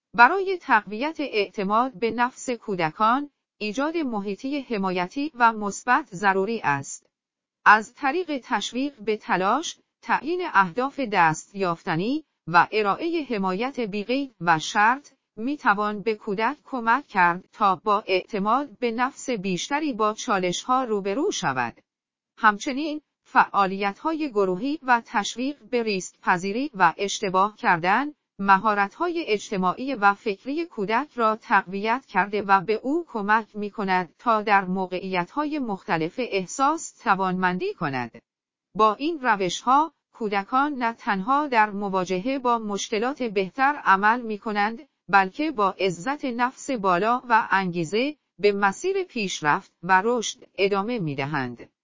برای تقویت اعتماد به نفس کودکان، ایجاد محیطی حمایتی و مثبت ضروری است. از طریق تشویق به تلاش، تعیین اهداف دستیافتنی و ارائه حمایت بی‌قید و شرط، می‌توان به کودک کمک کرد تا با اعتماد به نفس بیشتری با چالش‌ها روبرو شود. همچنین، فعالیت‌های گروهی و تشویق به ریسک‌پذیری و اشتباه کردن، مهارت‌های اجتماعی و فکری کودک را تقویت کرده و به او کمک می‌کند تا در موقعیت‌های مختلف احساس توانمندی کند. با این روش‌ها، کودکان نه تنها در مواجهه با مشکلات بهتر عمل می‌کنند، بلکه با عزت نفس بالا و انگیزه، به مسیر پیشرفت و رشد ادامه می‌دهند.